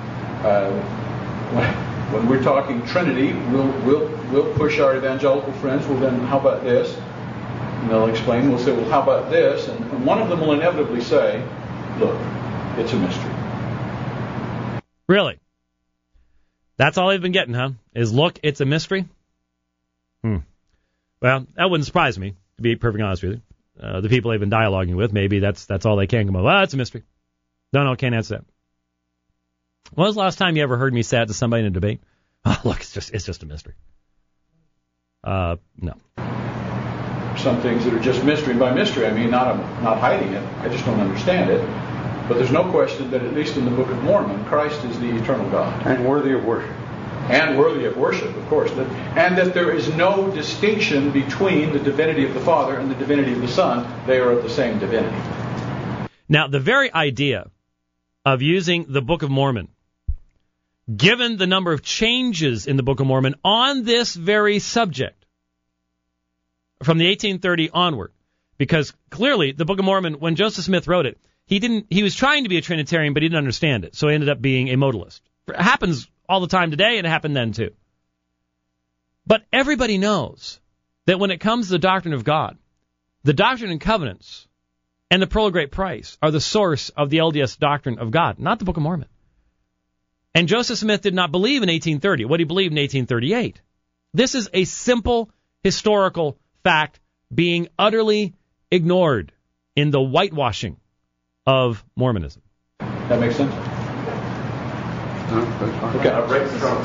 when we're talking Trinity, we'll push our evangelical friends. Well, then how about this? And they'll explain. We'll say, well, how about this? And one of them will inevitably say, look, it's a mystery. Really? That's all they've been getting, huh? Is, look, it's a mystery? Well, that wouldn't surprise me, to be perfectly honest with you. The people they've been dialoguing with, maybe that's all they can come up with. Well, it's a mystery. No, can't answer that. When was the last time you ever heard me say that to somebody in a debate? Oh, look, it's just a mystery. No. Some things that are just mystery. And by mystery, I mean not hiding it. I just don't understand it. But there's no question that at least in the Book of Mormon, Christ is the eternal God. And worthy of worship. And worthy of worship, of course. And that there is no distinction between the divinity of the Father and the divinity of the Son. They are of the same divinity. Now, the very idea of using the Book of Mormon, given the number of changes in the Book of Mormon on this very subject, from the 1830 onward, because clearly the Book of Mormon, when Joseph Smith wrote it, he was trying to be a Trinitarian, but he didn't understand it, so he ended up being a modalist. It happens all the time today, and it happened then too. But everybody knows that when it comes to the doctrine of God, the Doctrine and Covenants and the Pearl of Great Price are the source of the LDS doctrine of God, not the Book of Mormon. And Joseph Smith did not believe in 1830 what he believed in 1838. This is a simple historical fact being utterly ignored in the whitewashing of Mormonism. That makes sense? Okay. Right from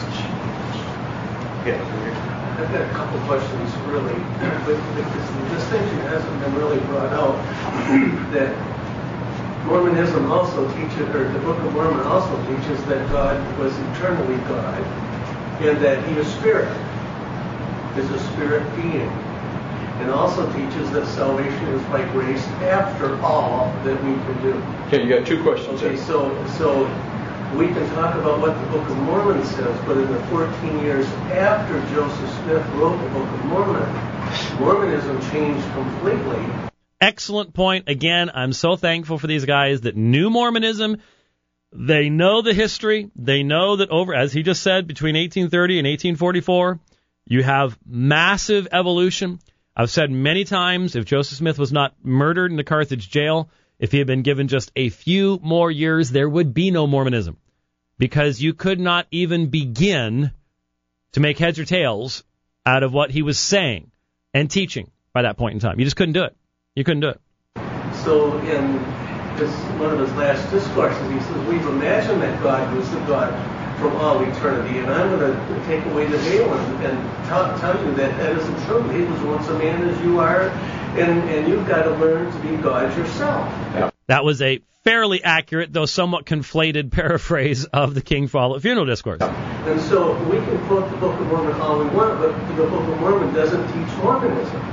I've got a couple questions, really. But the distinction hasn't been really brought out that Mormonism also teaches, or the Book of Mormon also teaches, that God was eternally God and that He is Spirit, is a Spirit being. And also teaches that salvation is by grace after all that we can do. Okay, you got two questions. Okay, so we can talk about what the Book of Mormon says, but in the 14 years after Joseph Smith wrote the Book of Mormon, Mormonism changed completely. Excellent point. Again, I'm so thankful for these guys that knew Mormonism. They know the history. They know that as he just said, between 1830 and 1844, you have massive evolution. I've said many times, if Joseph Smith was not murdered in the Carthage jail, if he had been given just a few more years, there would be no Mormonism. Because you could not even begin to make heads or tails out of what he was saying and teaching by that point in time. You just couldn't do it. You couldn't do it. So in one of his last discourses, he says, we've imagined that God was the God from all eternity, and I'm going to take away the veil and tell you that isn't true. He was once a man as you are, and you've got to learn to be God yourself. Yeah. That was a fairly accurate, though somewhat conflated paraphrase of the King Follett Funeral Discourse. And so we can quote the Book of Mormon all we want, but the Book of Mormon doesn't teach Mormonism.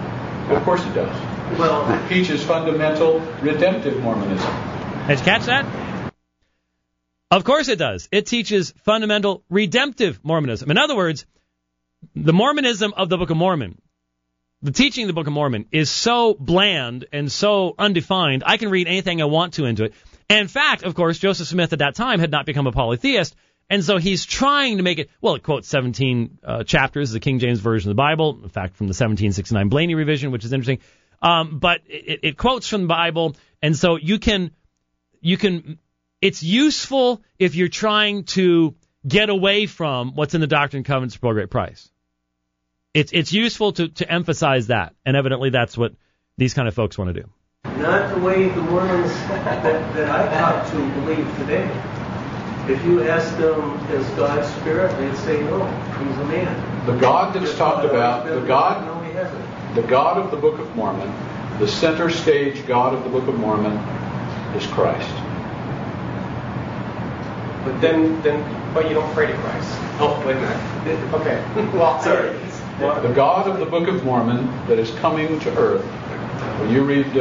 Of course it does. Well, It teaches fundamental redemptive Mormonism. Did you catch that? Of course it does. It teaches fundamental redemptive Mormonism. In other words, the Mormonism of the Book of Mormon, the teaching of the Book of Mormon, is so bland and so undefined, I can read anything I want to into it. And in fact, of course, Joseph Smith at that time had not become a polytheist, and so he's trying to make it, well, it quotes 17 chapters, the King James Version of the Bible, in fact, from the 1769 Blaney revision, which is interesting. But it quotes from the Bible, and so you can, it's useful if you're trying to get away from what's in the Doctrine and Covenants for a great price. It's useful to emphasize that, and evidently that's what these kind of folks want to do. Not the way the Mormons that I talk to believe today. If you ask them, is God spirit, they'd say no, he's a man. The God that's talked about, No, he hasn't. the God of the Book of Mormon, the center stage God of the Book of Mormon, is Christ. But you don't pray to Christ. Oh, wait a minute. Okay. Well, sorry. The God of the Book of Mormon that is coming to earth. When you read,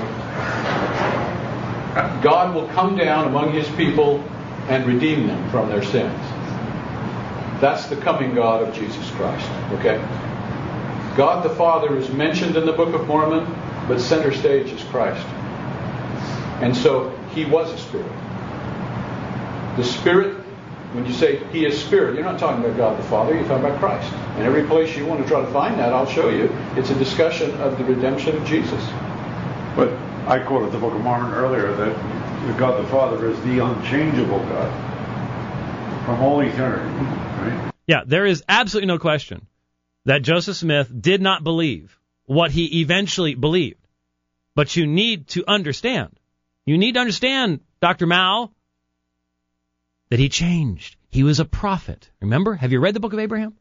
God will come down among his people and redeem them from their sins. That's the coming God of Jesus Christ. Okay? God the Father is mentioned in the Book of Mormon, but center stage is Christ. And so he was a spirit. The Spirit, when you say he is spirit, you're not talking about God the Father, you're talking about Christ. And every place you want to try to find that, I'll show you. It's a discussion of the redemption of Jesus. But I quoted the Book of Mormon earlier that the God the Father is the unchangeable God from all eternity. Right? Yeah, there is absolutely no question that Joseph Smith did not believe what he eventually believed. But you need to understand. You need to understand, Dr. Mao, that he changed. He was a prophet. Remember? Have you read the Book of Abraham?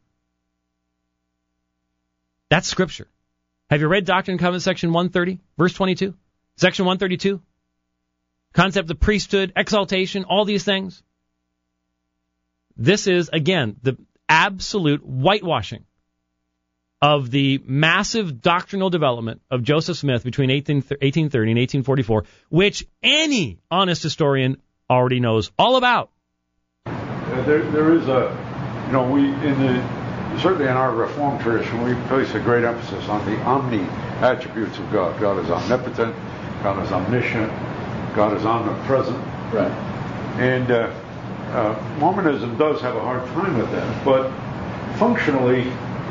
That's Scripture. Have you read Doctrine and Covenants, section 130, verse 22? Section 132? Concept of priesthood, exaltation, all these things. This is, again, the absolute whitewashing of the massive doctrinal development of Joseph Smith between 1830 and 1844, which any honest historian already knows all about. There is certainly in our Reformed tradition, we place a great emphasis on the omni-attributes of God. God is omnipotent, God is omniscient, God is omnipresent. Right. And Mormonism does have a hard time with that, but functionally,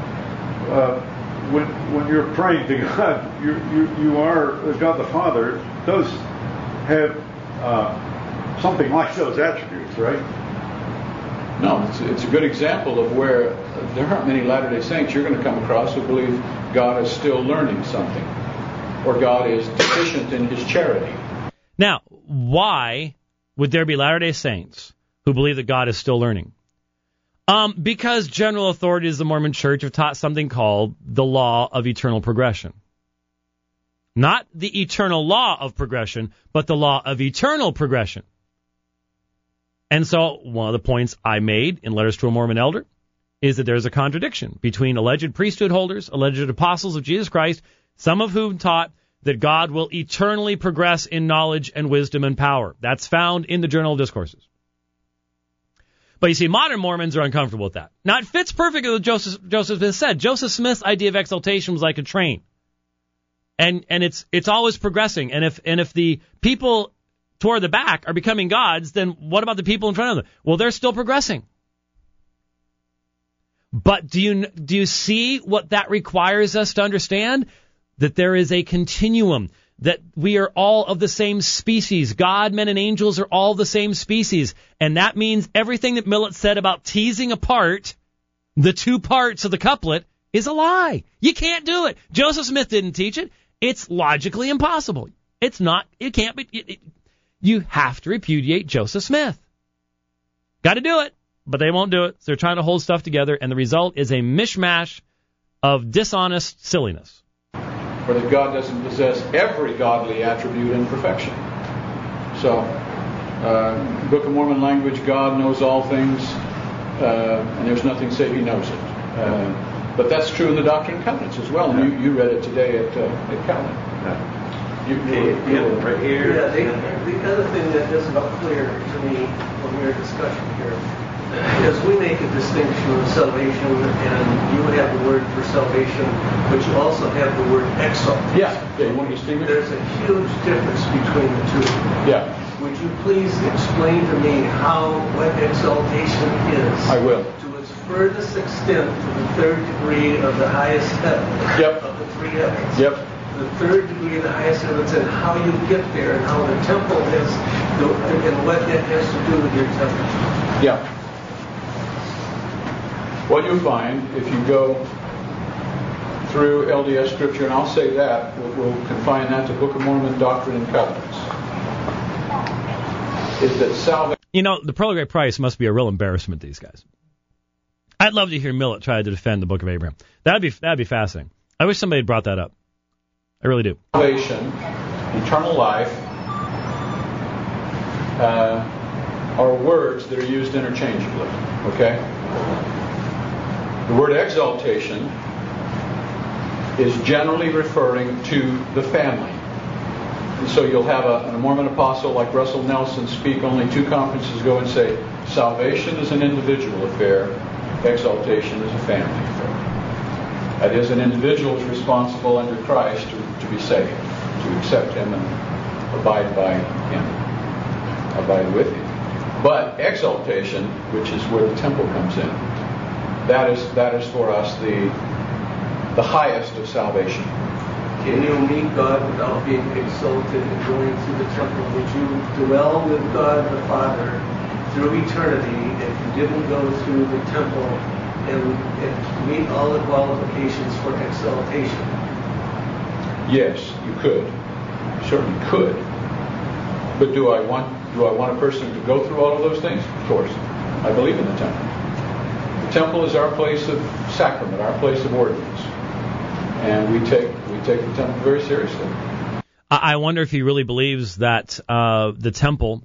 when you're praying to God, you are God the Father does have something like those attributes, right? No, it's a good example of where there aren't many Latter-day Saints you're going to come across who believe God is still learning something, or God is deficient in his charity. Now, why would there be Latter-day Saints who believe that God is still learning? Because general authorities of the Mormon Church have taught something called the law of eternal progression. Not the eternal law of progression, but the law of eternal progression. And so one of the points I made in Letters to a Mormon Elder is that there's a contradiction between alleged priesthood holders, alleged apostles of Jesus Christ, some of whom taught that God will eternally progress in knowledge and wisdom and power. That's found in the Journal of Discourses. But you see, modern Mormons are uncomfortable with that. Now, it fits perfectly with what Joseph Smith said. Joseph Smith's idea of exaltation was like a train. And it's always progressing. And if the people toward the back are becoming gods, then what about the people in front of them? Well, they're still progressing. But do you see what that requires us to understand? That there is a continuum, that we are all of the same species. God, men, and angels are all the same species. And that means everything that Millet said about teasing apart the two parts of the couplet is a lie. You can't do it. Joseph Smith didn't teach it. It's logically impossible. It's not. It can't be. You have to repudiate Joseph Smith. Got to do it, but they won't do it. So they're trying to hold stuff together, and the result is a mishmash of dishonest silliness. Or that God doesn't possess every godly attribute and perfection. So, Book of Mormon language, God knows all things, and there's nothing save he knows it. But that's true in the Doctrine and Covenants as well. And you read it today at Calvin. Right here. Yeah, the other thing that isn't clear to me when we're discussing here is we make a distinction of salvation, and you have the word for salvation, but you also have the word exaltation. Yeah, you want to distinguish? There's a huge difference between the two. Yeah. Would you please explain to me what exaltation is? I will. To its furthest extent, to the third degree of the highest heaven. Yep. Of the three heavens. Yep. The third degree of the highest heavens, and how you get there, and how the temple is, and what that has to do with your temple. Yeah. What you'll find if you go through LDS Scripture, and I'll say that, we'll confine that to Book of Mormon Doctrine and Covenants, is that salvation... You know, the Pearl of Great Price must be a real embarrassment to these guys. I'd love to hear Millet try to defend the Book of Abraham. That'd be fascinating. I wish somebody had brought that up. I really do. Salvation, eternal life, are words that are used interchangeably. Okay? The word exaltation is generally referring to the family. And so you'll have a Mormon apostle like Russell Nelson speak only 2 conferences ago and say, salvation is an individual affair, exaltation is a family affair. That is, an individual is responsible under Christ to be saved, to accept Him and abide by Him, abide with Him. But exaltation, which is where the temple comes in, that is for us the highest of salvation. Can you meet God without being exalted and going through the temple? Would you dwell with God the Father through eternity if you didn't go through the temple and meet all the qualifications for exaltation? Yes, you could. You certainly could. But do I want a person to go through all of those things? Of course. I believe in the temple. The temple is our place of sacrament, our place of ordinance. And we take the temple very seriously. I wonder if he really believes that the temple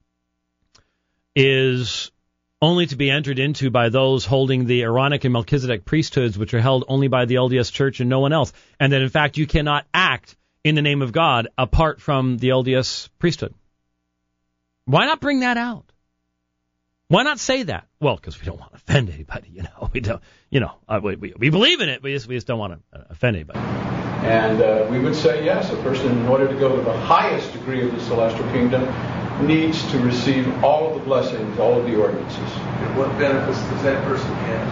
is only to be entered into by those holding the Aaronic and Melchizedek priesthoods, which are held only by the LDS Church and no one else. And that, in fact, you cannot act in the name of God apart from the LDS priesthood. Why not bring that out? Why not say that? Well, because we don't want to offend anybody, We don't, we believe in it, we just don't want to offend anybody. And we would say, yes, a person, in order to go to the highest degree of the celestial kingdom, needs to receive all of the blessings, all of the ordinances. And what benefits does that person have?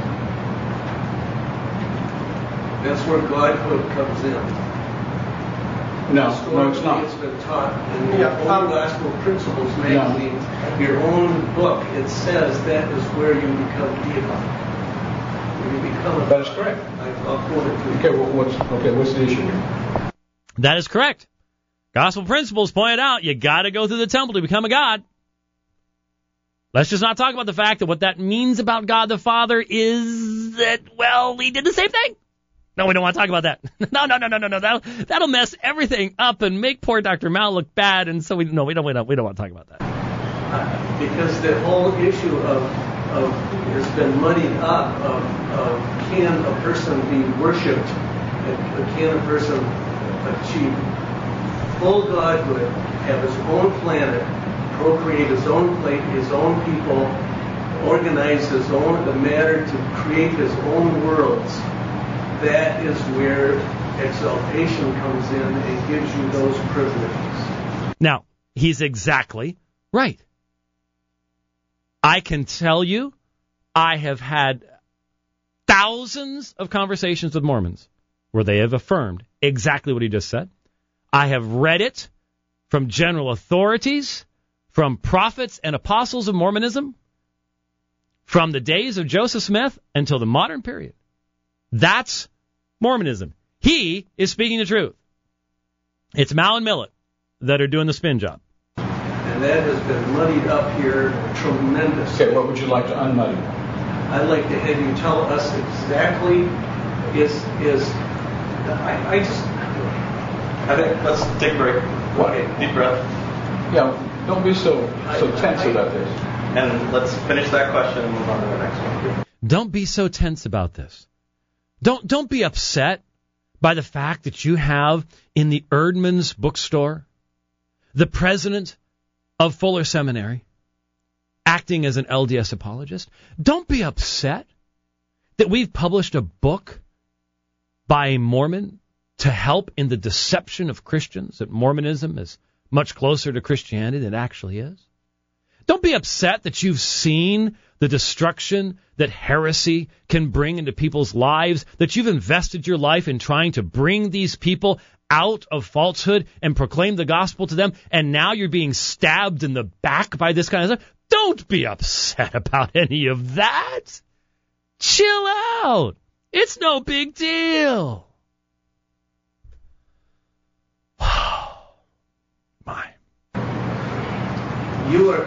That's where Godhood comes in. No, it's not. It's been taught in the Old Gospel Principles magazine, your own book. It says that is where you become deified. When you become that is correct. I'll quote it to you. What's the issue here? That is correct. Gospel Principles pointed out you got to go through the temple to become a god. Let's just not talk about the fact that what that means about God the Father is that, well, he did the same thing. No, we don't want to talk about that. No. That'll mess everything up and make poor Dr. Mal look bad, and so we don't want to talk about that. Because the whole issue of has been muddied up of can a person be worshipped, can a person achieve full godhood, have his own planet, procreate his own plate, his own people, organize the matter to create his own worlds. That is where exaltation comes in and gives you those privileges. Now, he's exactly right. I can tell you, I have had thousands of conversations with Mormons where they have affirmed exactly what he just said. I have read it from general authorities, from prophets and apostles of Mormonism, from the days of Joseph Smith until the modern period. That's Mormonism. He is speaking the truth. It's Mal and Millet that are doing the spin job. And that has been muddied up here tremendously. Okay, what would you like to unmuddy? I'd like to have you tell us exactly I think let's take a break. What? Okay, deep breath. Yeah, don't be so tense about this. And let's finish that question and move on to the next one. Don't be so tense about this. Don't be upset by the fact that you have in the Erdman's bookstore the president of Fuller Seminary acting as an LDS apologist. Don't be upset that we've published a book by a Mormon to help in the deception of Christians, that Mormonism is much closer to Christianity than it actually is. Don't be upset that you've seen the destruction that heresy can bring into people's lives, that you've invested your life in trying to bring these people out of falsehood and proclaim the gospel to them, and now you're being stabbed in the back by this kind of stuff. Don't be upset about any of that. Chill out. It's no big deal. My. You are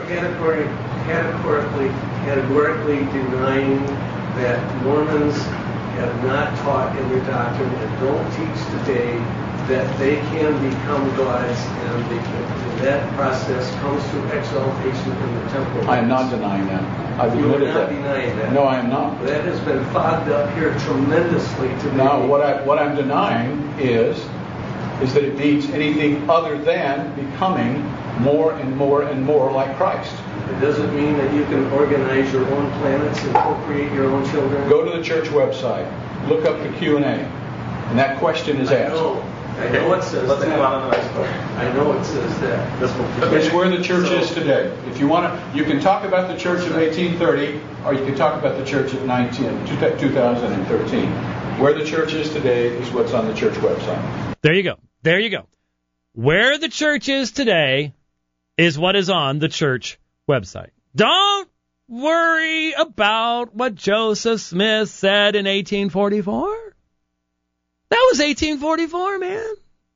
categorically denying that Mormons have not taught in their doctrine and don't teach today that they can become gods, and that process comes through exaltation in the temple. I am not denying that. I've You are admitted not that. denying that. No, I am not. That has been fogged up here tremendously today. Now, what I'm denying is that it needs anything other than becoming more and more and more like Christ. It doesn't mean that you can organize your own planets and procreate your own children. Go to the church website, look up the Q&A, and that question is asked. I know it says Let's that. move on to the next question. I know it says that. It's where the church is today. If you want to, you can talk about the church of 1830, or you can talk about the church of 2013. Where the church is today is what's on the church website. There you go. There you go. Where the church is today is what is on the church website. Don't worry about what Joseph Smith said in 1844. That was 1844, man.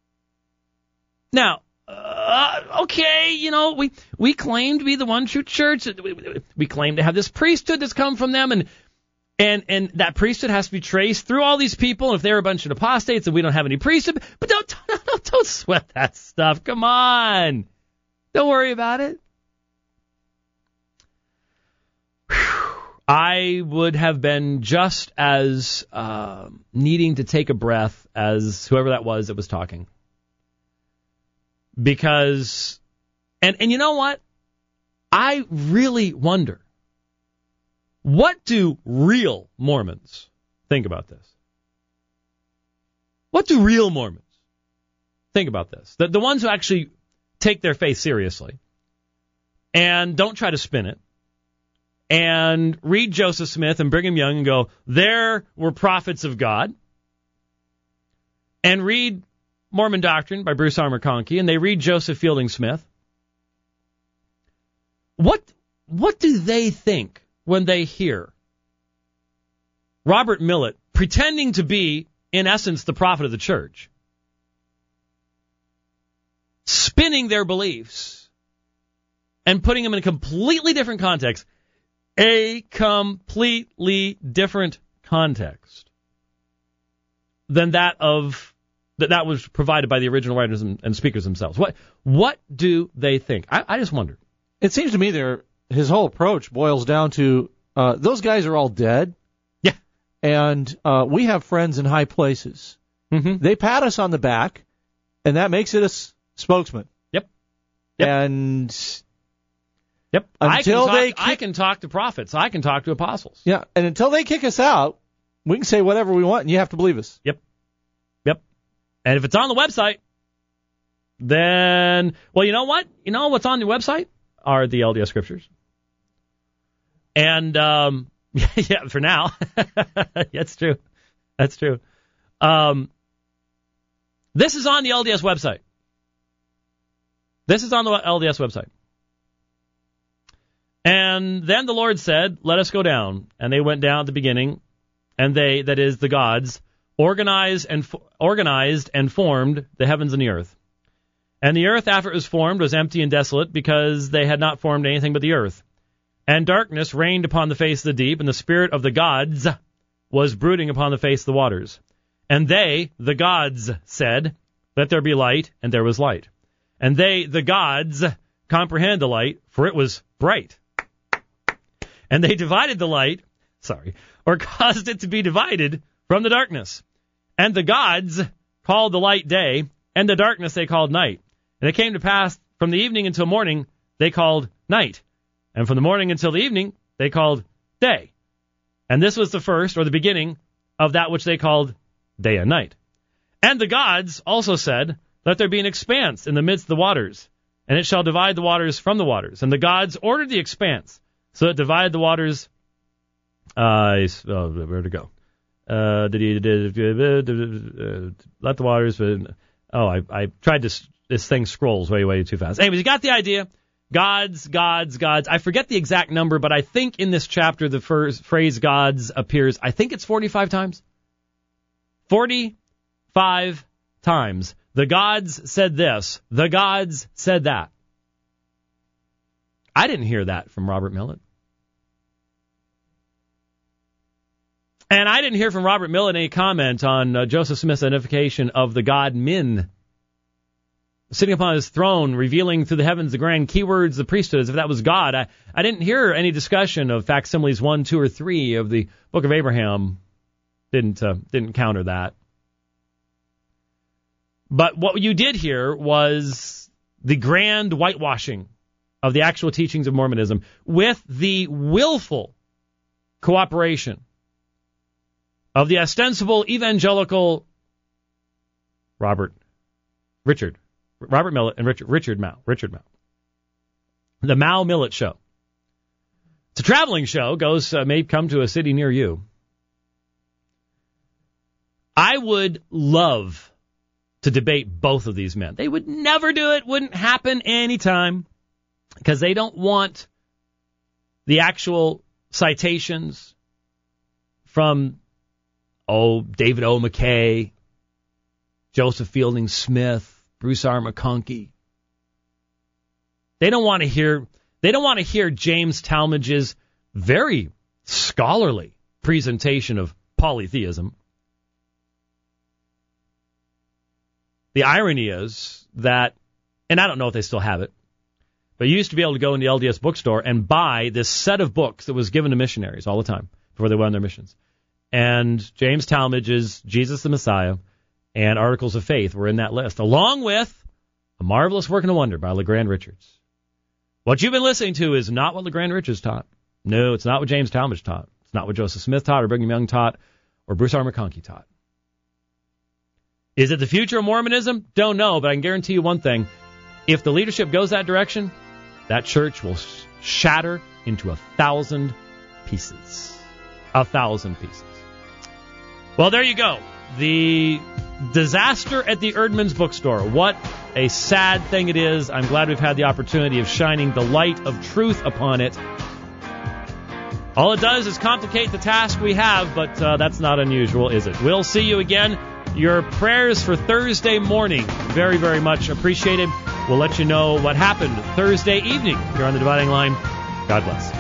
Now, okay, you know, we claim to be the one true church. We claim to have this priesthood that's come from them, and that priesthood has to be traced through all these people. And if they're a bunch of apostates, and we don't have any priesthood, but don't sweat that stuff. Come on, don't worry about it. I would have been just as needing to take a breath as whoever that was talking. Because, and you know what? I really wonder, what do real Mormons think about this? What do real Mormons think about this? The ones who actually take their faith seriously and don't try to spin it, and read Joseph Smith and Brigham Young and go, there were prophets of God, and read Mormon Doctrine by Bruce R. McConkie, and they read Joseph Fielding Smith. What do they think when they hear Robert Millett pretending to be, in essence, the prophet of the church, spinning their beliefs and putting them in a completely different context? A completely different context than that was provided by the original writers and speakers themselves. What do they think? I just wonder. It seems to me his whole approach boils down to those guys are all dead. Yeah. And we have friends in high places. Mm-hmm. They pat us on the back, and that makes it a spokesman. Yep. And yep. Until I can talk to prophets. I can talk to apostles. Yeah, and until they kick us out, we can say whatever we want, and you have to believe us. Yep. And if it's on the website, then, well, you know what? You know what's on the website are the LDS scriptures. And, yeah, for now. That's true. That's true. This is on the LDS website. This is on the LDS website. And then the Lord said, let us go down. And they went down at the beginning, and they, that is the gods, organized and formed the heavens and the earth. And the earth after it was formed was empty and desolate, because they had not formed anything but the earth. And darkness reigned upon the face of the deep, and the spirit of the gods was brooding upon the face of the waters. And they, the gods, said, let there be light, and there was light. And they, the gods, comprehended the light, for it was bright. And they divided the light, or caused it to be divided from the darkness. And the gods called the light day, and the darkness they called night. And it came to pass from the evening until morning they called night, and from the morning until the evening they called day. And this was the first, or the beginning, of that which they called day and night. And the gods also said, let there be an expanse in the midst of the waters, and it shall divide the waters from the waters. And the gods ordered the expanse, so it divided the waters. Where to go? Let the waters. I tried this thing scrolls way too fast. Anyways, you got the idea. Gods. I forget the exact number, but I think in this chapter the first phrase gods appears, I think it's 45 times. 45 times. The gods said this. The gods said that. I didn't hear that from Robert Millet. And I didn't hear from Robert Millet any comment on Joseph Smith's identification of the god Min, sitting upon his throne, revealing through the heavens the grand keywords, the priesthood, as if that was God. I didn't hear any discussion of facsimiles 1, 2, or 3 of the Book of Abraham. Didn't counter that. But what you did hear was the grand whitewashing of the actual teachings of Mormonism with the willful cooperation of the ostensible evangelical Robert Millet and Richard Mao. The Mao Millet Show. It's a traveling show, may come to a city near you. I would love to debate both of these men. They would never do it, wouldn't happen anytime, because they don't want the citations from David O. McKay, Joseph Fielding Smith, Bruce R. McConkie. They don't want to hear James Talmage's very scholarly presentation of polytheism. The irony is that, and I don't know if they still have it, but you used to be able to go in the LDS bookstore and buy this set of books that was given to missionaries all the time before they went on their missions. And James Talmage's Jesus the Messiah and Articles of Faith were in that list, along with A Marvelous Work and a Wonder by LeGrand Richards. What you've been listening to is not what LeGrand Richards taught. No, it's not what James Talmage taught. It's not what Joseph Smith taught or Brigham Young taught or Bruce R. McConkie taught. Is it the future of Mormonism? Don't know, but I can guarantee you one thing. If the leadership goes that direction, that church will shatter into 1,000 pieces. 1,000 pieces. Well, there you go. The disaster at the Erdman's bookstore. What a sad thing it is. I'm glad we've had the opportunity of shining the light of truth upon it. All it does is complicate the task we have, but that's not unusual, is it? We'll see you again. Your prayers for Thursday morning, very, very much appreciated. We'll let you know what happened Thursday evening here on The Dividing Line. God bless.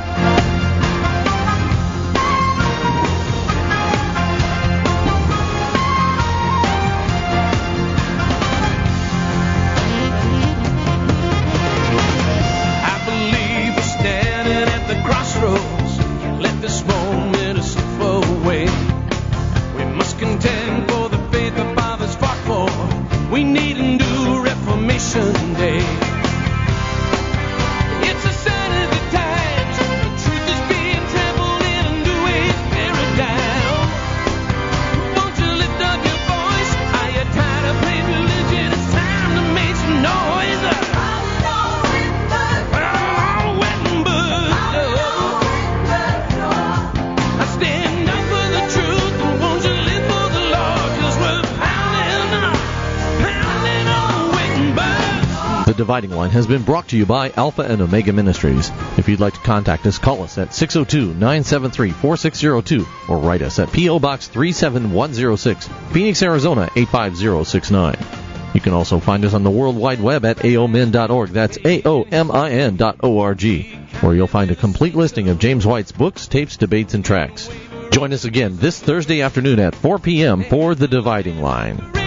Dividing Line has been brought to you by Alpha and Omega Ministries. If you'd like to contact us, call us at 602-973-4602 or write us at P.O. Box 37106, Phoenix, Arizona 85069. You can also find us on the World Wide Web at aomin.org. That's aomin.org, where you'll find a complete listing of James White's books, tapes, debates, and tracts. Join us again this Thursday afternoon at 4 p.m. for The Dividing Line.